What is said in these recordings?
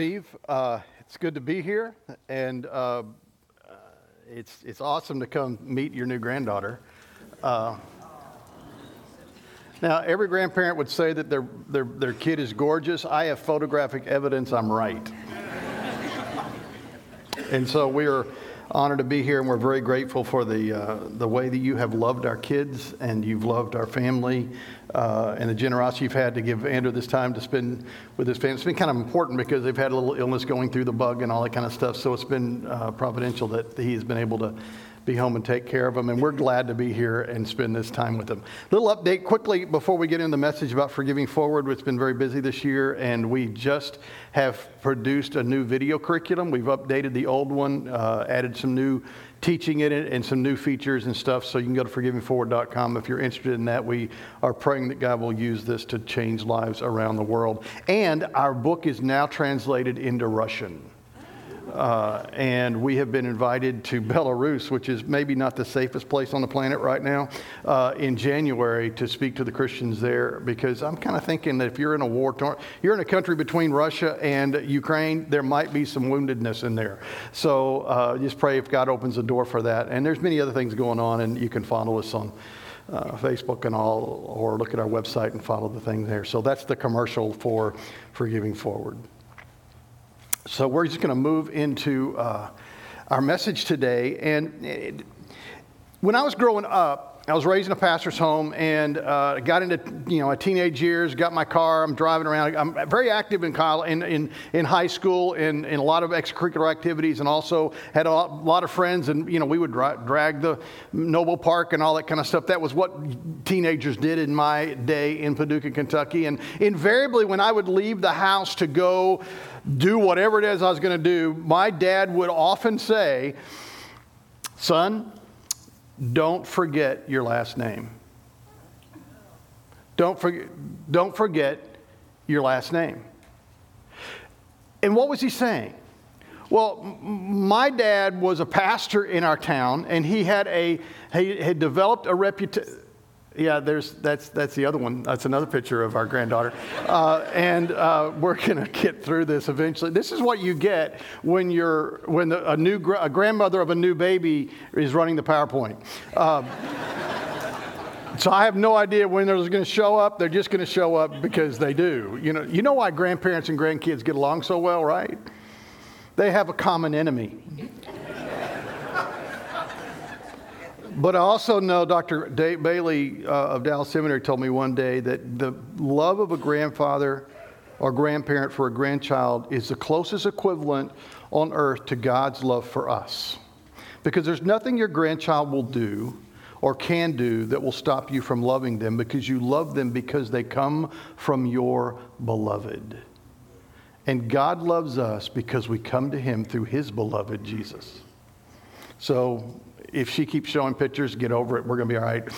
Steve, it's good to be here, and it's awesome to come meet your new granddaughter. Now, every grandparent would say that their kid is gorgeous. I have photographic evidence I'm right. And so we are honored to be here, and we're very grateful for the way that you have loved our kids and you've loved our family, and the generosity you've had to give Andrew this time to spend with his family. It's been kind of important because they've had a little illness going through the bug and all that kind of stuff, so it's been providential that he has been able to be home and take care of them, and we're glad to be here and spend this time with them. Little update quickly before we get into the message about Forgiving Forward. It's been very busy this year, and we just have produced a new video curriculum. We've updated the old one, added some new teaching in it and some new features and stuff, so you can go to forgivingforward.com if you're interested in that. We are praying that God will use this to change lives around the world. And our book is now translated into Russian. And we have been invited to Belarus, which is maybe not the safest place on the planet right now, in January to speak to the Christians there, because I'm kind of thinking that if you're in a war, you're in a country between Russia and Ukraine, there might be some woundedness in there. So just pray if God opens the door for that. And there's many other things going on, and you can follow us on Facebook and all, or look at our website and follow the things there. So that's the commercial for Forgiving Forward. So we're just going to move into our message today. And when I was growing up, I was raised in a pastor's home, and got into my teenage years. Got my car. I'm driving around. I'm very active in high school in a lot of extracurricular activities, and also had a lot of friends. And we would drag the Noble Park and all that kind of stuff. That was what teenagers did in my day in Paducah, Kentucky. And invariably, when I would leave the house to go do whatever it is I was going to do, my dad would often say, "Son, don't forget your last name. Don't forget your last name." And what was he saying? Well, my dad was a pastor in our town, and he had developed a reputation. Yeah, that's the other one. That's another picture of our granddaughter. And we're going to get through this eventually. This is what you get when a grandmother of a new baby is running the PowerPoint. So I have no idea when they're going to show up. They're just going to show up because they do. You know why grandparents and grandkids get along so well, right? They have a common enemy. But I also know Dr. Dave Bailey of Dallas Seminary told me one day that the love of a grandfather or grandparent for a grandchild is the closest equivalent on earth to God's love for us. Because there's nothing your grandchild will do or can do that will stop you from loving them, because you love them because they come from your beloved. And God loves us because we come to Him through His beloved, Jesus. So if she keeps showing pictures, get over it. We're going to be all right.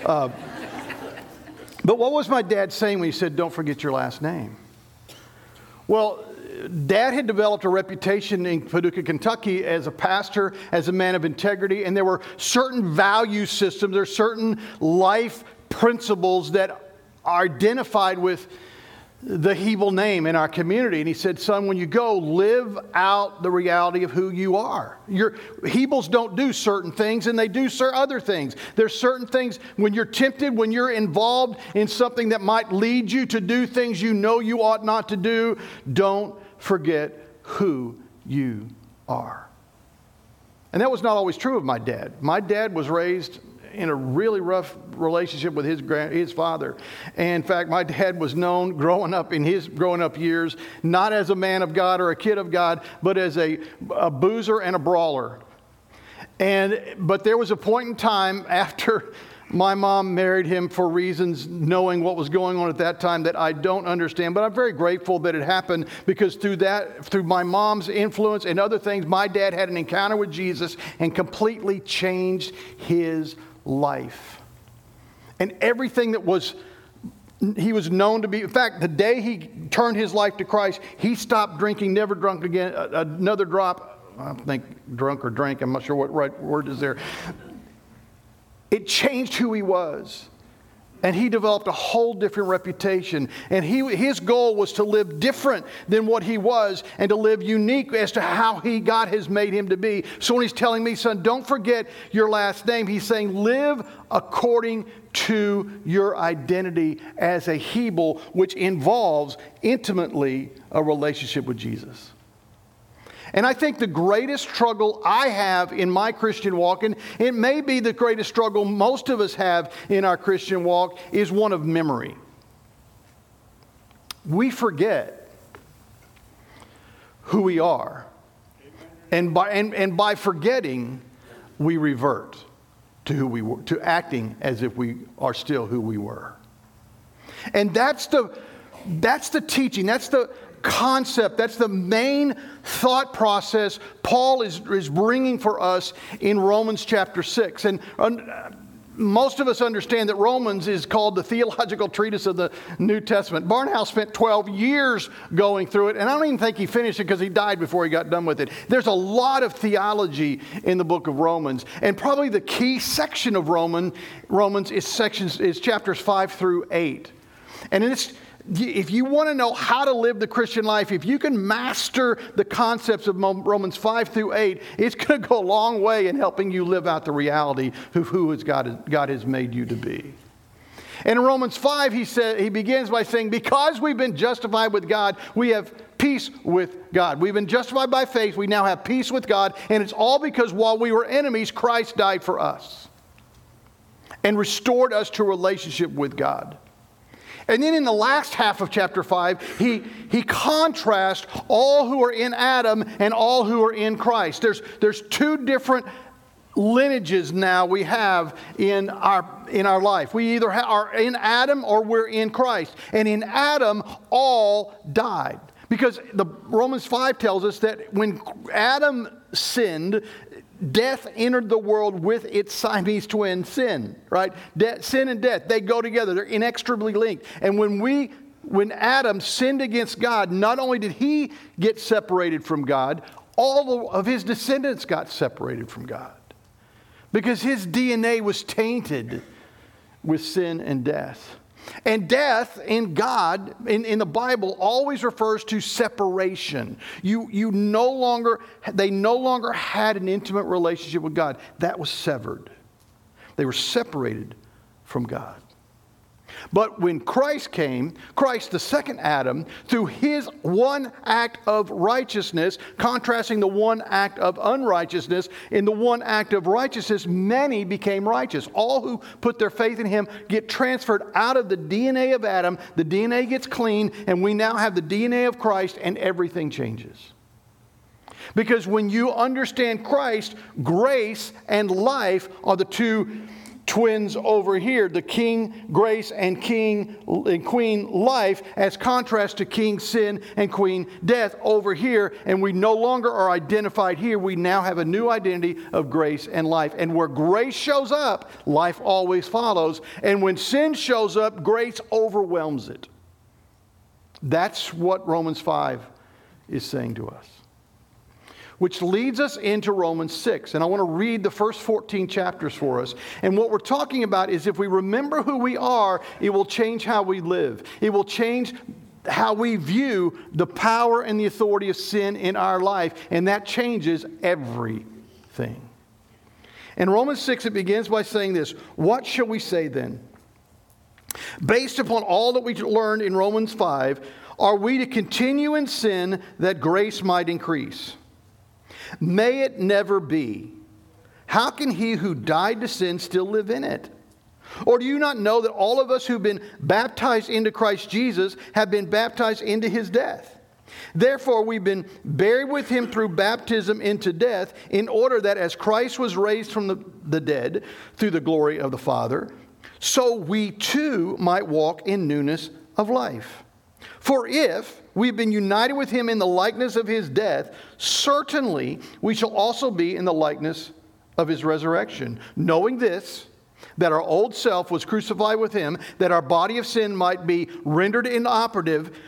But what was my dad saying when he said, "Don't forget your last name"? Well, Dad had developed a reputation in Paducah, Kentucky as a pastor, as a man of integrity, and there were certain value systems, there are certain life principles that are identified with the Hebel name in our community. And he said, "Son, when you go, live out the reality of who you are." Hebels don't do certain things, and they do other things. There's certain things when you're tempted, when you're involved in something that might lead you to do things you know you ought not to do, don't forget who you are. And that was not always true of my dad. My dad was raised in a really rough relationship with his father. And in fact, my dad was known growing up years, not as a man of God or a kid of God, but as a boozer and a brawler. But there was a point in time after my mom married him, for reasons knowing what was going on at that time that I don't understand, but I'm very grateful that it happened, because through my mom's influence and other things, my dad had an encounter with Jesus and completely changed his life. And everything he was known to be, in fact, the day he turned his life to Christ, he stopped drinking, never drunk again, another drop. I think drunk or drank, I'm not sure what right word is there. It changed who he was. And he developed a whole different reputation. And his goal was to live different than what he was and to live unique as to how God has made him to be. So when he's telling me, son, don't forget your last name, he's saying live according to your identity as a Hebel, which involves intimately a relationship with Jesus. And I think the greatest struggle I have in my Christian walk, and it may be the greatest struggle most of us have in our Christian walk, is one of memory. We forget who we are. And by forgetting, we revert to who we were, to acting as if we are still who we were. And that's the teaching, that's the concept, that's the main thought process Paul is bringing for us in Romans chapter 6. And most of us understand that Romans is called the theological treatise of the New Testament. Barnhouse spent 12 years going through it, and I don't even think he finished it because he died before he got done with it. There's a lot of theology in the book of Romans, and probably the key section of Romans is chapters 5 through 8. And if you want to know how to live the Christian life, if you can master the concepts of Romans 5 through 8, it's going to go a long way in helping you live out the reality of who God has made you to be. And in Romans 5, he begins by saying, because we've been justified with God, we have peace with God. We've been justified by faith. We now have peace with God. And it's all because while we were enemies, Christ died for us and restored us to a relationship with God. And then in the last half of chapter 5, he contrasts all who are in Adam and all who are in Christ. There's two different lineages now we have in our life. We either are in Adam or we're in Christ. And in Adam, all died. Because Romans 5 tells us that when Adam sinned, death entered the world with its Siamese twin, sin, right? Sin and death, they go together. They're inextricably linked. And when Adam sinned against God, not only did he get separated from God, all of his descendants got separated from God. Because his DNA was tainted with sin and death. And death in God, in the Bible, always refers to separation. They no longer had an intimate relationship with God. That was severed. They were separated from God. But when Christ came, Christ, the second Adam, through his one act of righteousness, contrasting the one act of unrighteousness, in the one act of righteousness, many became righteous. All who put their faith in him get transferred out of the DNA of Adam. The DNA gets clean, and we now have the DNA of Christ, and everything changes. Because when you understand Christ, grace and life are the two twins over here, the king grace and queen life, as contrast to king sin and queen death over here. And we no longer are identified here. We now have a new identity of grace and life. And where grace shows up, life always follows. And when sin shows up, grace overwhelms it. That's what Romans 5 is saying to us. Which leads us into Romans 6. And I want to read the first 14 chapters for us. And what we're talking about is if we remember who we are, it will change how we live. It will change how we view the power and the authority of sin in our life. And that changes everything. In Romans 6, it begins by saying this: what shall we say then? Based upon all that we learned in Romans 5, are we to continue in sin that grace might increase? May it never be. How can he who died to sin still live in it? Or do you not know that all of us who've been baptized into Christ Jesus have been baptized into his death? Therefore, we've been buried with him through baptism into death, in order that as Christ was raised from the dead through the glory of the Father, so we too might walk in newness of life. For if we've been united with him in the likeness of his death, certainly we shall also be in the likeness of his resurrection. Knowing this, that our old self was crucified with him, that our body of sin might be rendered inoperative,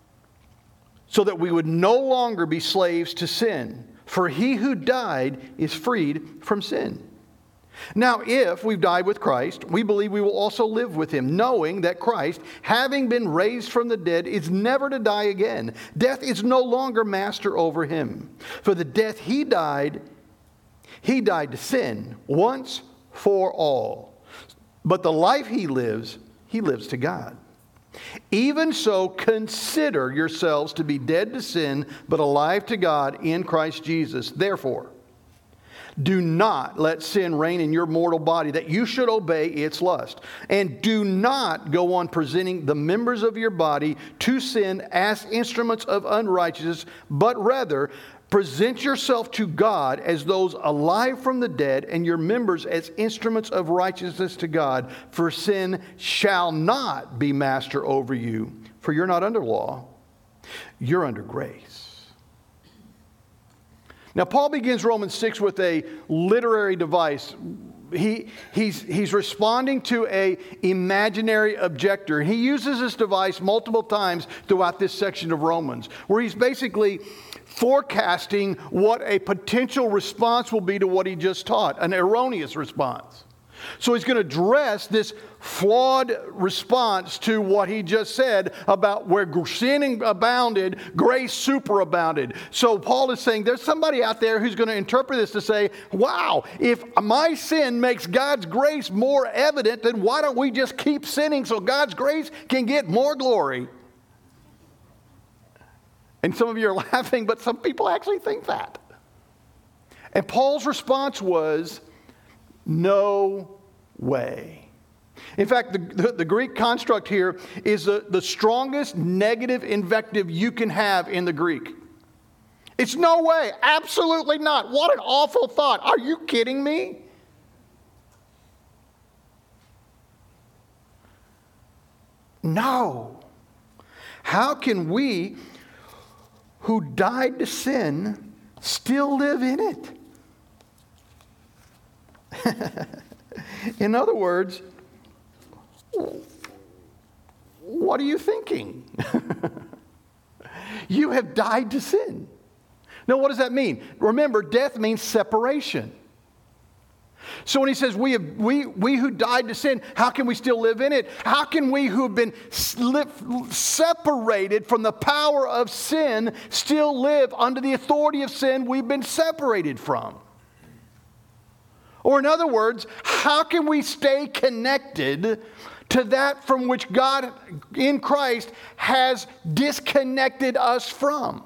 so that we would no longer be slaves to sin. For he who died is freed from sin. Now, if we've died with Christ, we believe we will also live with him, knowing that Christ, having been raised from the dead, is never to die again. Death is no longer master over him. For the death he died to sin once for all. But the life he lives to God. Even so, consider yourselves to be dead to sin, but alive to God in Christ Jesus. Therefore, do not let sin reign in your mortal body, that you should obey its lust. And do not go on presenting the members of your body to sin as instruments of unrighteousness, but rather present yourself to God as those alive from the dead, and your members as instruments of righteousness to God. For sin shall not be master over you, for you're not under law, you're under grace. Now, Paul begins Romans 6 with a literary device. He's responding to an imaginary objector. He uses this device multiple times throughout this section of Romans, where he's basically forecasting what a potential response will be to what he just taught, an erroneous response. So he's going to address this flawed response to what he just said about where sin abounded, grace superabounded. So Paul is saying there's somebody out there who's going to interpret this to say, wow, if my sin makes God's grace more evident, then why don't we just keep sinning so God's grace can get more glory? And some of you are laughing, but some people actually think that. And Paul's response was, no way. In fact, the Greek construct here is the strongest negative invective you can have in the Greek. It's no way, absolutely not. What an awful thought. Are you kidding me? No. How can we who died to sin still live in it? In other words, what are you thinking? You have died to sin. Now, what does that mean? Remember, death means separation. So when he says we who died to sin, how can we still live in it? How can we who have been separated from the power of sin still live under the authority of sin we've been separated from? Or in other words, how can we stay connected to that from which God in Christ has disconnected us from?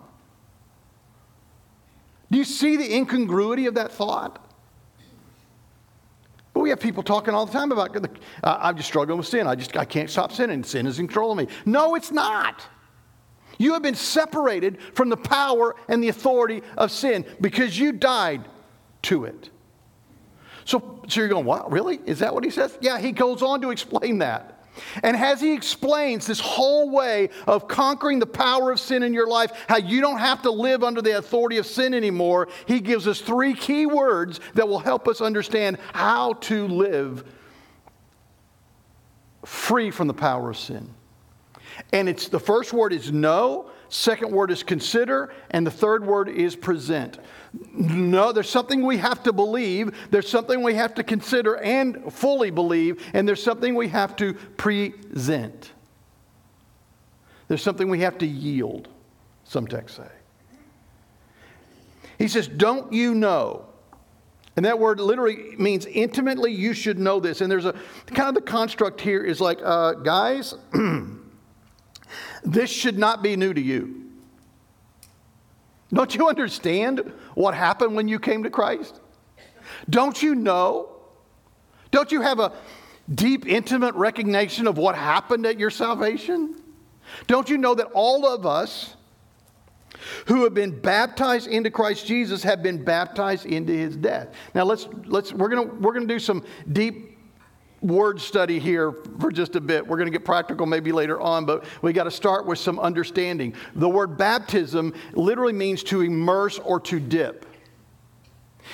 Do you see the incongruity of that thought? But we have people talking all the time about, I'm just struggling with sin. I can't stop sinning. Sin is in control of me. No, it's not. You have been separated from the power and the authority of sin because you died to it. So you're going, what? Really? Is that what he says? Yeah, he goes on to explain that. And as he explains this whole way of conquering the power of sin in your life, how you don't have to live under the authority of sin anymore, he gives us 3 key words that will help us understand how to live free from the power of sin. And the first word is know, second word is consider, and the third word is present. No, there's something we have to believe, there's something we have to consider and fully believe, and there's something we have to present. There's something we have to yield, some texts say. He says, don't you know? And that word literally means intimately you should know this. And there's a kind of the construct here is like, guys, this should not be new to you. Don't you understand what happened when you came to Christ? Don't you know? Don't you have a deep, intimate recognition of what happened at your salvation? Don't you know that all of us who have been baptized into Christ Jesus have been baptized into his death? Now we're going to do some deep word study here for just a bit. We're going to get practical maybe later on, but we got to start with some understanding. The word baptism literally means to immerse or to dip.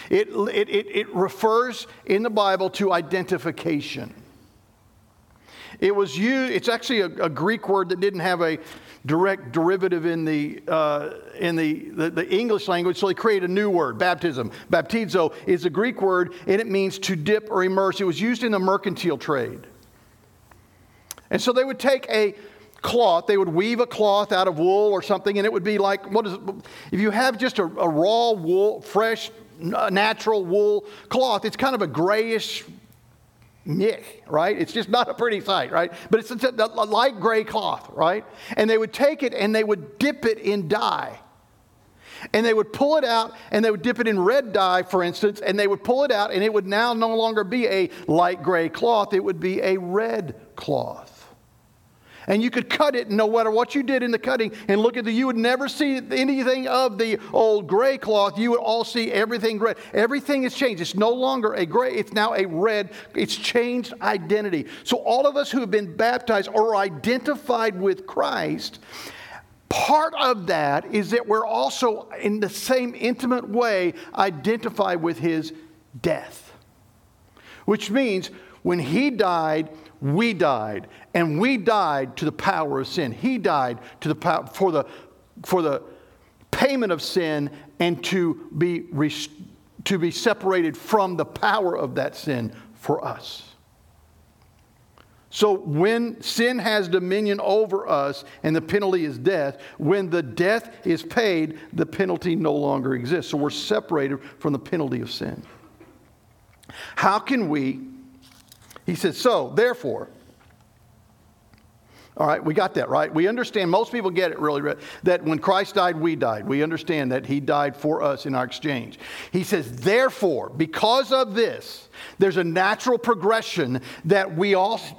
It refers in the Bible to identification. It was used. It's actually a Greek word that didn't have a direct derivative in the English language, so they created a new word, baptism. Baptizo is a Greek word, and it means to dip or immerse. It was used in the mercantile trade. And so they would take a cloth, they would weave a cloth out of wool or something, and it would be like, if you have just a raw wool, fresh, natural wool cloth, it's kind of a grayish right? It's just not a pretty sight, right? But it's a light gray cloth, right? And they would take it and they would dip it in dye. And they would pull it out and they would dip it in red dye, for instance, and they would pull it out and it would now no longer be a light gray cloth. It would be a red cloth. And you could cut it no matter what you did in the cutting and look at you would never see anything of the old gray cloth. You would all see everything red. Everything has changed. It's no longer a gray. It's now a red. It's changed identity. So all of us who have been baptized or identified with Christ, part of that is that we're also in the same intimate way identified with his death. Which means when he died, we died, and we died to the power of sin. He died to the power for the payment of sin and to be separated from the power of that sin for us. So when sin has dominion over us and the penalty is death, when the death is paid, the penalty no longer exists. So we're separated from the penalty of sin. How can we? He says, so, therefore, all right, we got that, right? We understand, most people get it really, that when Christ died, we died. We understand that he died for us in our exchange. He says, therefore, because of this, there's a natural progression that we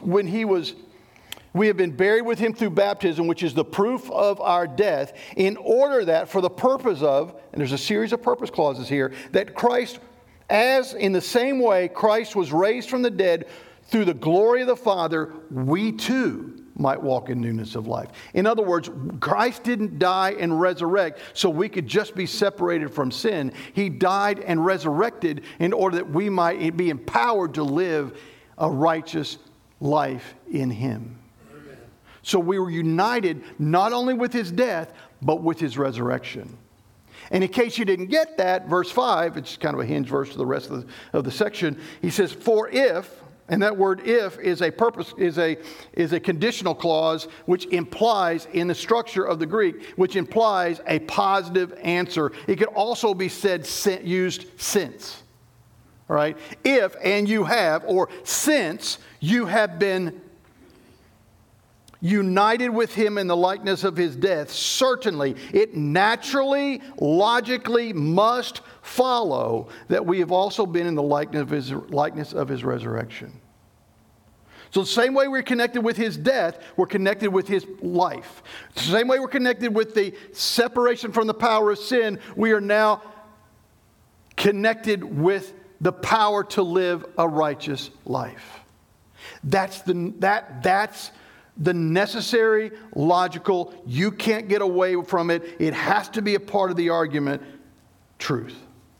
have been buried with him through baptism, which is the proof of our death, in order that for the purpose of, and there's a series of purpose clauses here, that Christ, as in the same way Christ was raised from the dead, through the glory of the Father, we too might walk in newness of life. In other words, Christ didn't die and resurrect so we could just be separated from sin. He died and resurrected in order that we might be empowered to live a righteous life in him. Amen. So we were united not only with his death, but with his resurrection. And in case you didn't get that, verse 5, it's kind of a hinge verse to the rest of the section. He says, for if... And that word if is a conditional clause which implies in the structure of the Greek, which implies a positive answer. It could also be used since. All right? If and you have, or since you have been united with him in the likeness of his death, certainly it naturally, logically must follow that we have also been in the likeness of his resurrection. So the same way we're connected with his death, we're connected with his life. The same way we're connected with the separation from the power of sin, we are now connected with the power to live a righteous life. That's the necessary, logical, you can't get away from it. It has to be a part of the argument, truth.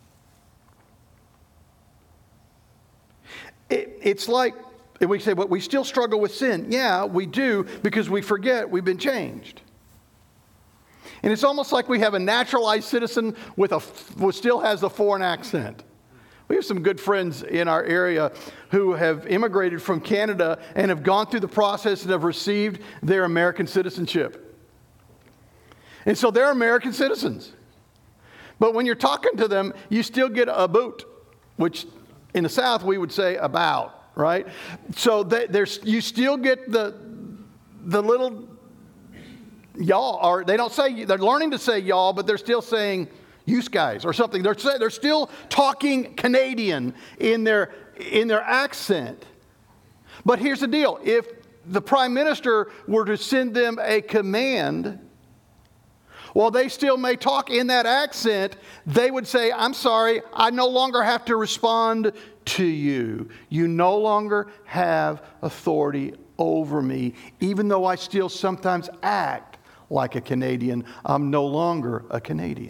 It's like, and we say, but we still struggle with sin. Yeah, we do, because we forget we've been changed. And it's almost like we have a naturalized citizen who still has a foreign accent. We have some good friends in our area who have immigrated from Canada and have gone through the process and have received their American citizenship. And so they're American citizens. But when you're talking to them, you still get a boot, which in the South we would say about, right? So you still get the little y'all, or they don't say, they're learning to say y'all, but they're still saying you guys or something. They're still talking Canadian in their accent. But here's the deal. If the Prime Minister were to send them a command, while they still may talk in that accent, they would say, I'm sorry, I no longer have to respond to you. You no longer have authority over me. Even though I still sometimes act like a Canadian, I'm no longer a Canadian.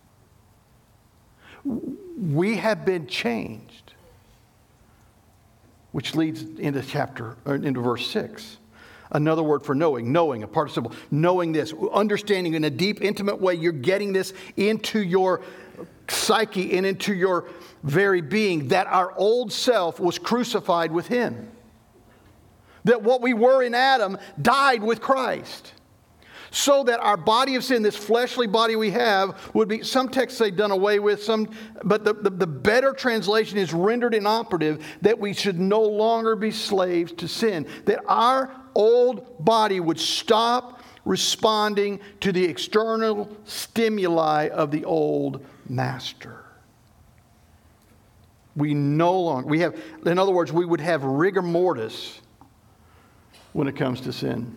We have been changed, which leads into verse 6. Another word for knowing, a participle. Knowing this, understanding in a deep, intimate way, you're getting this into your psyche and into your very being, that our old self was crucified with Him. That what we were in Adam died with Christ. So that our body of sin, this fleshly body we have, would be, some texts say done away with, but the better translation is rendered inoperative, that we should no longer be slaves to sin. That our old body would stop responding to the external stimuli of the old master. In other words, we would have rigor mortis when it comes to sin.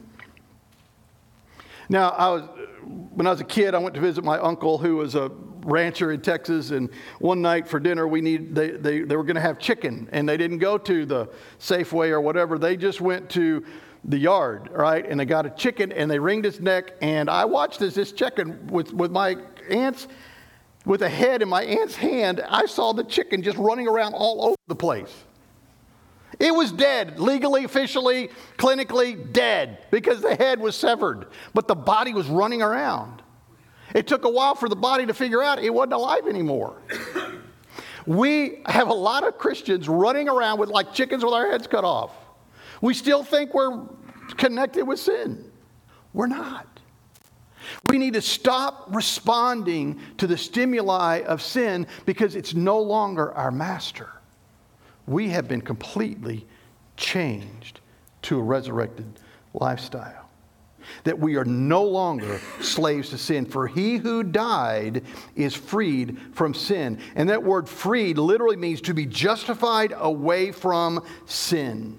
Now, when I was a kid, I went to visit my uncle who was a rancher in Texas, and one night for dinner they were going to have chicken, and they didn't go to the Safeway or whatever. They just went to the yard, right? And they got a chicken, and they wringed its neck, and I watched this chicken with my aunts, with a head in my aunt's hand. I saw the chicken just running around all over the place. It was dead, legally, officially, clinically dead, because the head was severed, but the body was running around. It took a while for the body to figure out it wasn't alive anymore. We have a lot of Christians running around with like chickens with our heads cut off. We still think we're connected with sin. We're not. We need to stop responding to the stimuli of sin because it's no longer our master. We have been completely changed to a resurrected lifestyle. That we are no longer slaves to sin. For he who died is freed from sin. And that word freed literally means to be justified away from sin.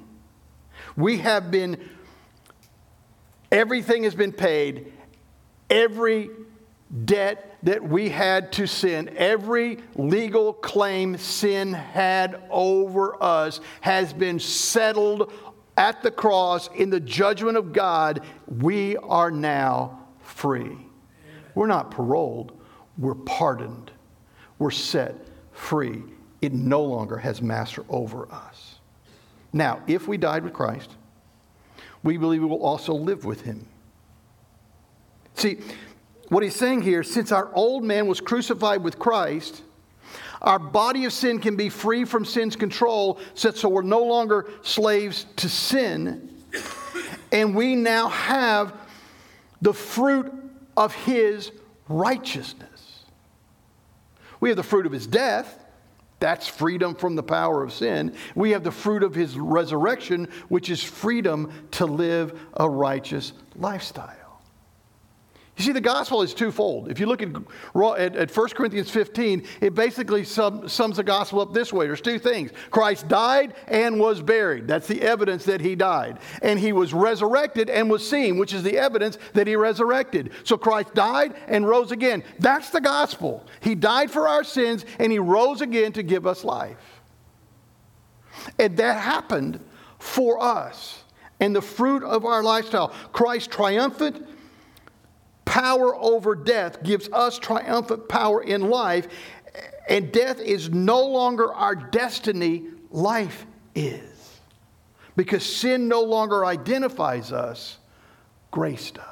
Everything has been paid. Every debt that we had to sin, every legal claim sin had over us has been settled at the cross in the judgment of God. We are now free. We're not paroled. We're pardoned. We're set free. It no longer has master over us. Now, if we died with Christ, we believe we will also live with Him. See, what he's saying here, since our old man was crucified with Christ, our body of sin can be free from sin's control, so we're no longer slaves to sin. And we now have the fruit of His righteousness. We have the fruit of His death. That's freedom from the power of sin. We have the fruit of His resurrection, which is freedom to live a righteous lifestyle. You see, the gospel is twofold. If you look at 1 Corinthians 15, it basically sums the gospel up this way. There's two things. Christ died and was buried. That's the evidence that He died. And He was resurrected and was seen, which is the evidence that He resurrected. So Christ died and rose again. That's the gospel. He died for our sins and He rose again to give us life. And that happened for us. And the fruit of our lifestyle, Christ's triumphant power over death gives us triumphant power in life, and death is no longer our destiny, life is. Because sin no longer identifies us, grace does.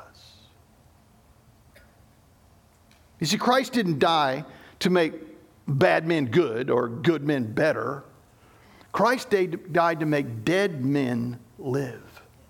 You see, Christ didn't die to make bad men good or good men better. Christ died to make dead men live.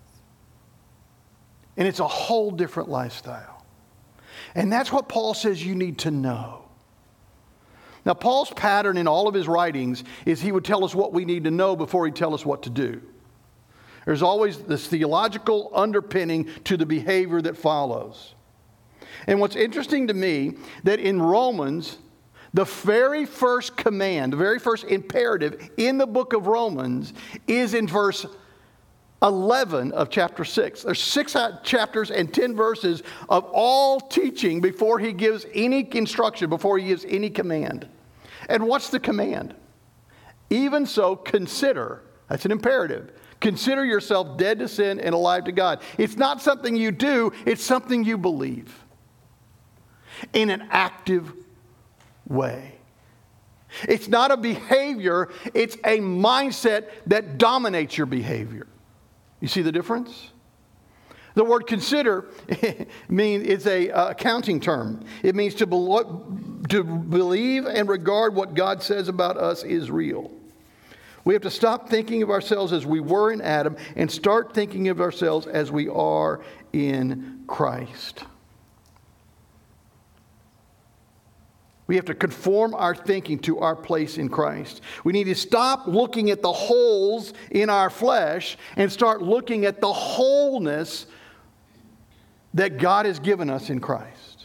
And it's a whole different lifestyle. And that's what Paul says you need to know. Now, Paul's pattern in all of his writings is he would tell us what we need to know before he'd tell us what to do. There's always this theological underpinning to the behavior that follows. And what's interesting to me, that in Romans, the very first command, the very first imperative in the book of Romans is in verse 11 of chapter 6. There's 6 chapters and 10 verses of all teaching before he gives any instruction, before he gives any command. And what's the command? Even so, consider. That's an imperative. Consider yourself dead to sin and alive to God. It's not something you do, it's something you believe in an active way. It's not a behavior, it's a mindset that dominates your behavior. You see the difference? The word consider is a accounting term. It means to believe and regard what God says about us is real. We have to stop thinking of ourselves as we were in Adam and start thinking of ourselves as we are in Christ. We have to conform our thinking to our place in Christ. We need to stop looking at the holes in our flesh and start looking at the wholeness that God has given us in Christ.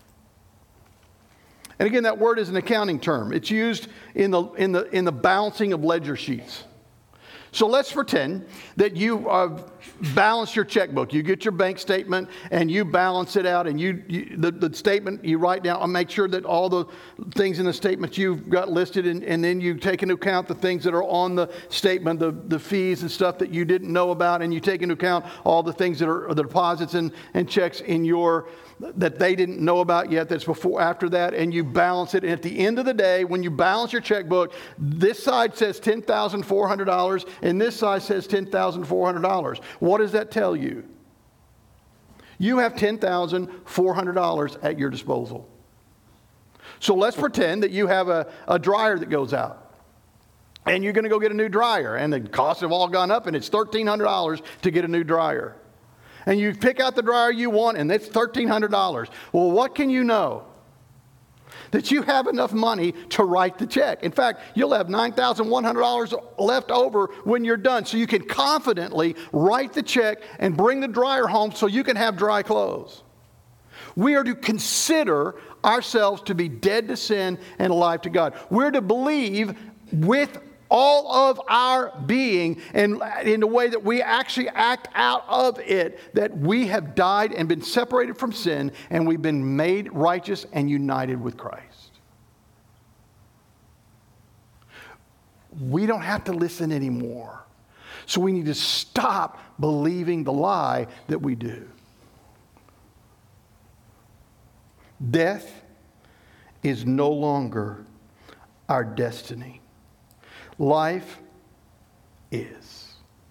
And again, that word is an accounting term. It's used in the balancing of ledger sheets. So let's pretend that you balance your checkbook. You get your bank statement and you balance it out, and the statement you write down and make sure that all the things in the statement you've got listed, and then you take into account the things that are on the statement, the fees and stuff that you didn't know about, and you take into account all the things that are the deposits and checks that they didn't know about yet, that's after that, and you balance it. And at the end of the day, when you balance your checkbook, this side says $10,400 and this side says $10,400. What does that tell you? You have $10,400 at your disposal. So let's pretend that you have a dryer that goes out, and you're going to go get a new dryer, and the costs have all gone up, and it's $1,300 to get a new dryer. And you pick out the dryer you want, and it's $1,300. Well, what can you know? That you have enough money to write the check. In fact, you'll have $9,100 left over when you're done. So you can confidently write the check and bring the dryer home so you can have dry clothes. We are to consider ourselves to be dead to sin and alive to God. We're to believe with all of our being, and in the way that we actually act out of it, that we have died and been separated from sin, and we've been made righteous and united with Christ. We don't have to listen anymore. So we need to stop believing the lie that we do. Death is no longer our destiny. Life is.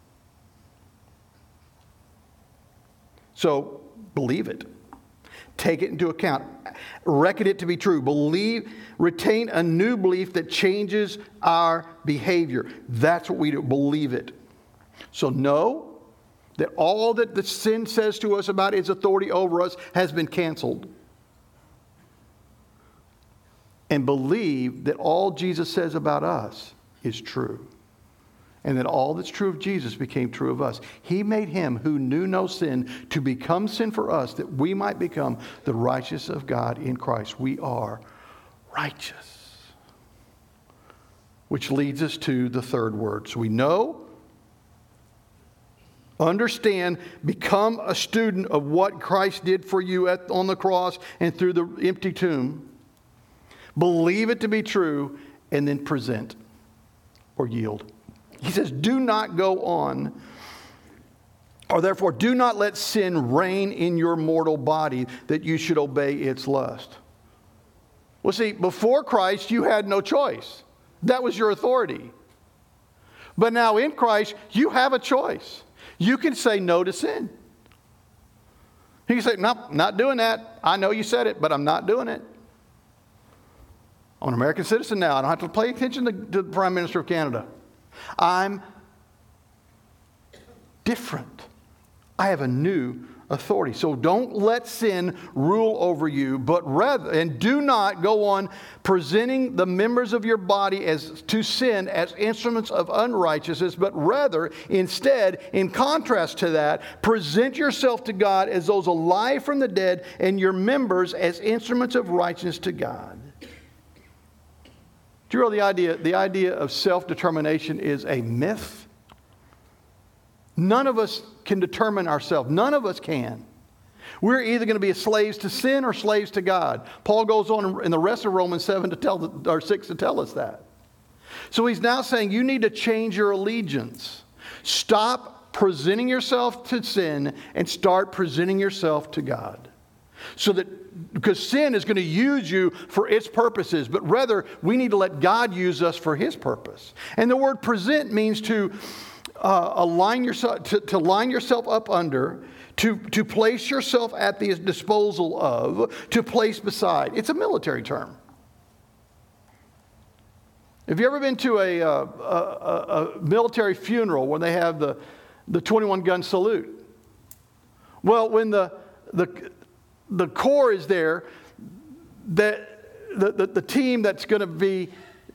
So believe it. Take it into account. Reckon it to be true. Retain a new belief that changes our behavior. That's what we do. Believe it. So know that all that the sin says to us about its authority over us has been canceled. And believe that all Jesus says about us is true. And that all that's true of Jesus became true of us. He made him who knew no sin to become sin for us, that we might become the righteousness of God in Christ. We are righteous. Which leads us to the third word. So we know, understand, become a student of what Christ did for you on the cross and through the empty tomb. Believe it to be true, and then present or yield. He says, do not go on, or therefore do not let sin reign in your mortal body, that you should obey its lust. Well, see, before Christ, you had no choice. That was your authority. But now in Christ, you have a choice. You can say no to sin. You can say, nope, not doing that. I know you said it, but I'm not doing it. I'm an American citizen now. I don't have to pay attention to the Prime Minister of Canada. I'm different. I have a new authority. So don't let sin rule over you, but rather, and do not go on presenting the members of your body as to sin as instruments of unrighteousness, but rather, instead, in contrast to that, present yourself to God as those alive from the dead, and your members as instruments of righteousness to God. Do you realize the idea of self-determination is a myth? None of us can determine ourselves. None of us can. We're either going to be slaves to sin or slaves to God. Paul goes on in the rest of Romans 6 to tell us that. So he's now saying you need to change your allegiance. Stop presenting yourself to sin and start presenting yourself to God. So that, because sin is going to use you for its purposes, but rather we need to let God use us for his purpose. And the word present means to align yourself, to line yourself up under, to place yourself at the disposal of, to place beside. It's a military term. Have you ever been to a military funeral when they have the 21-gun salute? Well, when the Corps is there, the team that's going to be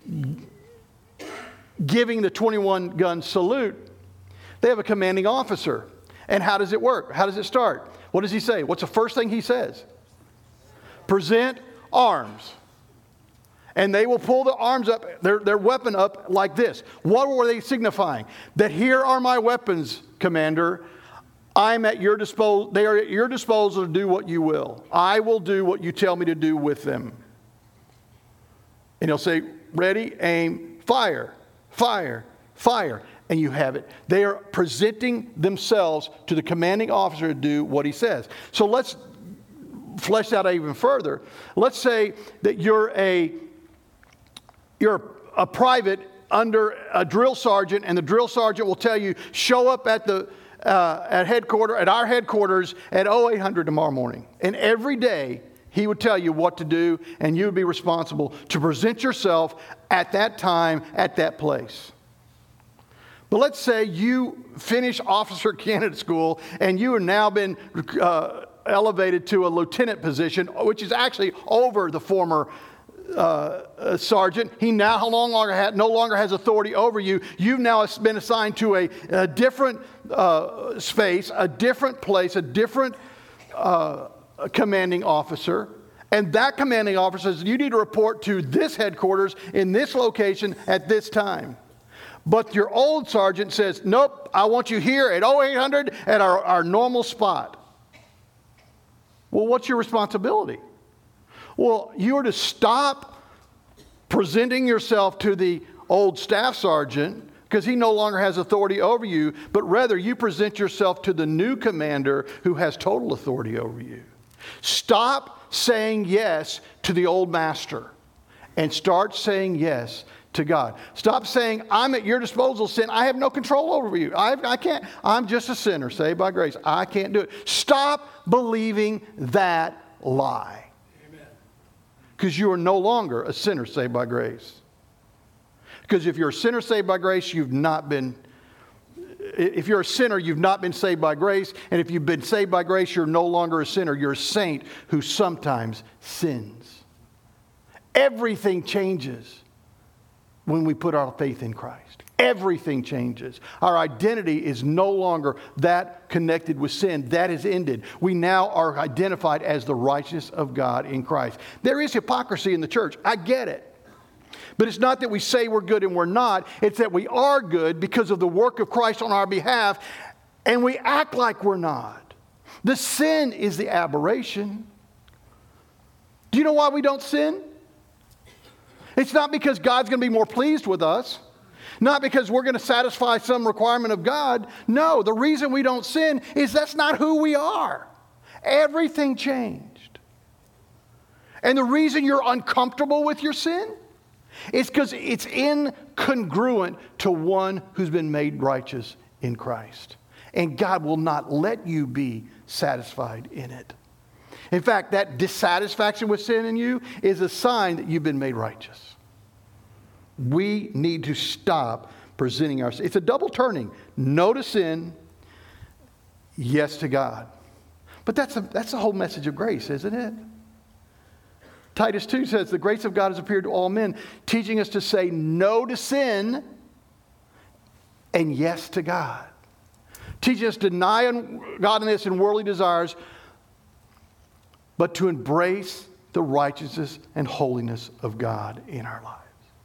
giving the 21-gun salute, they have a commanding officer. And how does it work? How does it start? What does he say? What's the first thing he says? Present arms. And they will pull the arms up, their weapon up like this. What were they signifying? That here are my weapons, Commander. I'm at your disposal. They are at your disposal to do what you will. I will do what you tell me to do with them. And he'll say, ready, aim, fire, fire, fire. And you have it. They are presenting themselves to the commanding officer to do what he says. So let's flesh that out even further. Let's say that you're a private under a drill sergeant, and the drill sergeant will tell you, show up at our headquarters at 0800 tomorrow morning. And every day he would tell you what to do, and you would be responsible to present yourself at that time, at that place. But let's say you finish officer candidate school and you have now been elevated to a lieutenant position, which is actually over the former sergeant. He now no longer has authority over you. You've now been assigned to a different space, a different place, a different commanding officer. And that commanding officer says, you need to report to this headquarters in this location at this time. But your old sergeant says, nope, I want you here at 0800 at our normal spot. Well, what's your responsibility? Well, you are to stop presenting yourself to the old staff sergeant because he no longer has authority over you, but rather you present yourself to the new commander who has total authority over you. Stop saying yes to the old master and start saying yes to God. Stop saying, I'm at your disposal, sin. I have no control over you. I can't. I'm just a sinner saved by grace. I can't do it. Stop believing that lie. Because you are no longer a sinner saved by grace. Because if you're a sinner saved by grace, if you're a sinner, you've not been saved by grace. And if you've been saved by grace, you're no longer a sinner. You're a saint who sometimes sins. Everything changes when we put our faith in Christ. Everything changes. Our identity is no longer that connected with sin. That has ended. We now are identified as the righteousness of God in Christ. There is hypocrisy in the church. I get it. But it's not that we say we're good and we're not. It's that we are good because of the work of Christ on our behalf, and we act like we're not. The sin is the aberration. Do you know why we don't sin? It's not because God's going to be more pleased with us. Not because we're going to satisfy some requirement of God. No, the reason we don't sin is that's not who we are. Everything changed. And the reason you're uncomfortable with your sin is because it's incongruent to one who's been made righteous in Christ. And God will not let you be satisfied in it. In fact, that dissatisfaction with sin in you is a sign that you've been made righteous. We need to stop presenting ourselves. It's a double turning. No to sin, yes to God. But that's the whole message of grace, isn't it? Titus 2 says, the grace of God has appeared to all men, teaching us to say no to sin and yes to God. Teaching us to deny ungodliness and worldly desires, but to embrace the righteousness and holiness of God in our lives.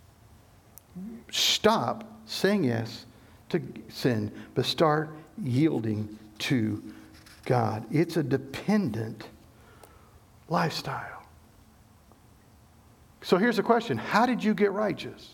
Stop saying yes to sin, but start yielding to God. It's a dependent lifestyle. So here's the question. How did you get righteous?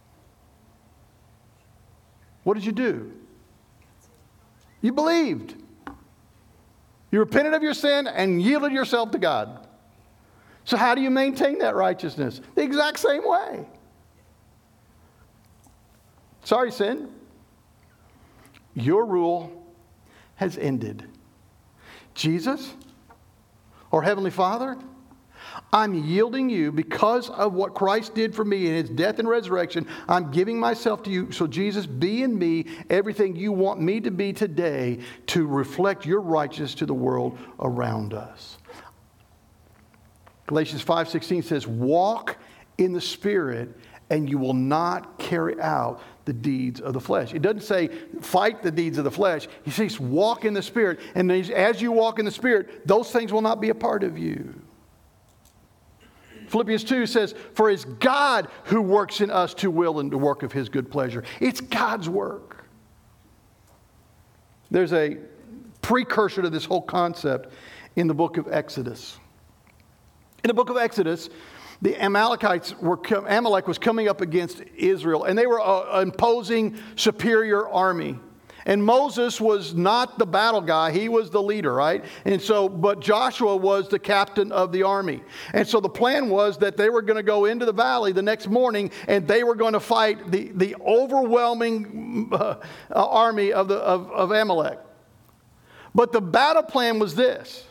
What did you do? You believed. You repented of your sin and yielded yourself to God. So how do you maintain that righteousness? The exact same way. Sorry, sin. your rule has ended. Jesus, or Heavenly Father, I'm yielding you because of what Christ did for me in his death and resurrection. I'm giving myself to you. So Jesus, be in me everything you want me to be today to reflect your righteousness to the world around us. Galatians 5:16 says, walk in the Spirit and you will not carry out the deeds of the flesh. It doesn't say fight the deeds of the flesh. He says walk in the Spirit. And as you walk in the Spirit, those things will not be a part of you. Philippians 2 says, for it's God who works in us to will and to work of his good pleasure. It's God's work. There's a precursor to this whole concept in the book of Exodus. In the book of Exodus, the Amalek was coming up against Israel, and they were an imposing, superior army. And Moses was not the battle guy. He was the leader, right? And so, but Joshua was the captain of the army. And so the plan was that they were going to go into the valley the next morning and they were going to fight the overwhelming army of Amalek. But the battle plan was this.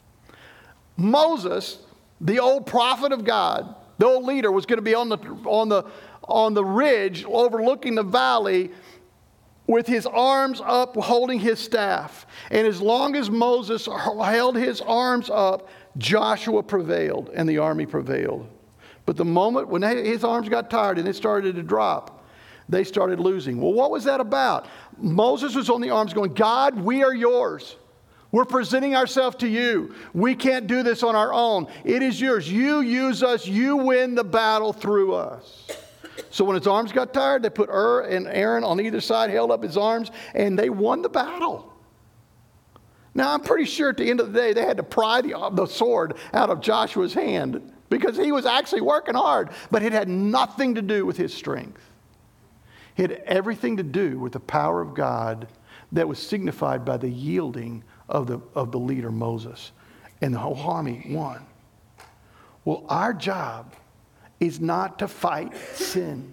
Moses, the old prophet of God, the old leader, was going to be on the ridge overlooking the valley with his arms up, holding his staff. And as long as Moses held his arms up, Joshua prevailed and the army prevailed. But the moment when his arms got tired and it started to drop, they started losing. Well, what was that about? Moses was on the arms going, God, we are yours. We're presenting ourselves to you. We can't do this on our own. It is yours. You use us. You win the battle through us. So when his arms got tired, they put and Aaron on either side, held up his arms, and they won the battle. Now, I'm pretty sure at the end of the day, they had to pry the sword out of Joshua's hand because he was actually working hard, but it had nothing to do with his strength. It had everything to do with the power of God that was signified by the yielding of the leader, Moses. And the whole army won. Well, our job is not to fight sin.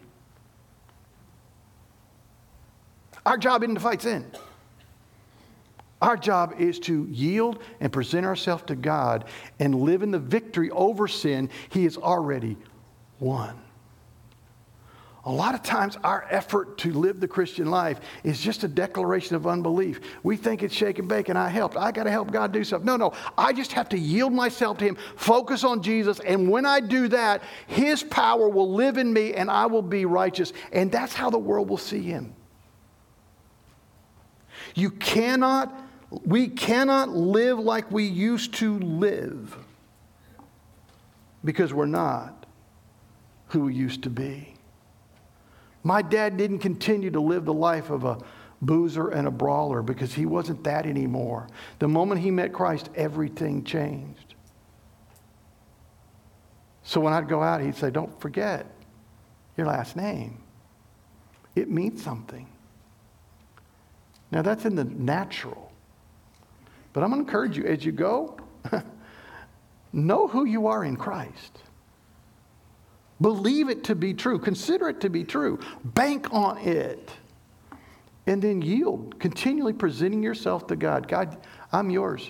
Our job isn't to fight sin. Our job is to yield and present ourselves to God and live in the victory over sin He has already won. A lot of times our effort to live the Christian life is just a declaration of unbelief. We think it's shake and bake and I helped. I got to help God do something. No. I just have to yield myself to Him, focus on Jesus, and when I do that, His power will live in me and I will be righteous. And that's how the world will see Him. We cannot live like we used to live because we're not who we used to be. My dad didn't continue to live the life of a boozer and a brawler because he wasn't that anymore. The moment he met Christ, everything changed. So when I'd go out, he'd say, don't forget your last name. It means something. Now that's in the natural. But I'm going to encourage you, as you go, know who you are in Christ. Believe it to be true. Consider it to be true. Bank on it. And then yield. Continually presenting yourself to God. God, I'm yours.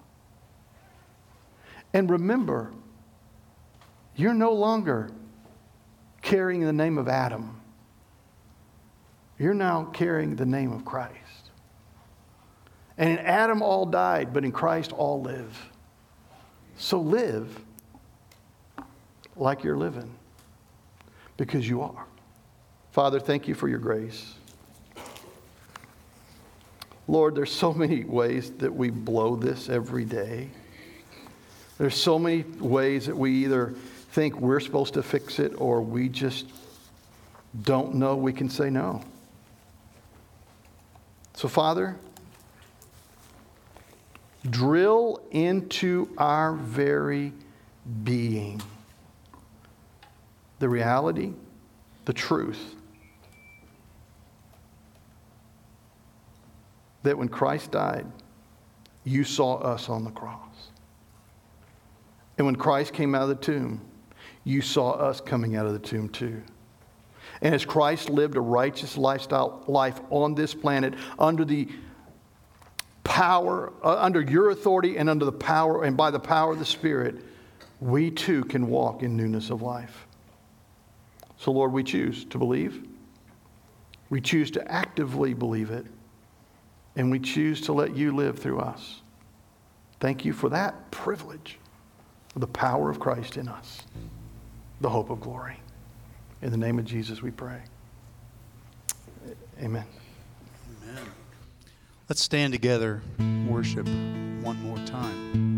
And remember, you're no longer carrying the name of Adam. You're now carrying the name of Christ. And in Adam all died, but in Christ all live. So live like you're living. Because you are. Father, thank you for your grace. Lord, there's so many ways that we blow this every day. There's so many ways that we either think we're supposed to fix it or we just don't know we can say no. So, Father, drill into our very being the reality, the truth, that when Christ died, you saw us on the cross. And when Christ came out of the tomb, you saw us coming out of the tomb too. And as Christ lived a righteous life on this planet under the power, under your authority and under the power and by the power of the Spirit, we too can walk in newness of life. So Lord, we choose to believe. We choose to actively believe it. And we choose to let you live through us. Thank you for that privilege, the power of Christ in us, the hope of glory. In the name of Jesus we pray. Amen. Amen. Let's stand together, worship one more time.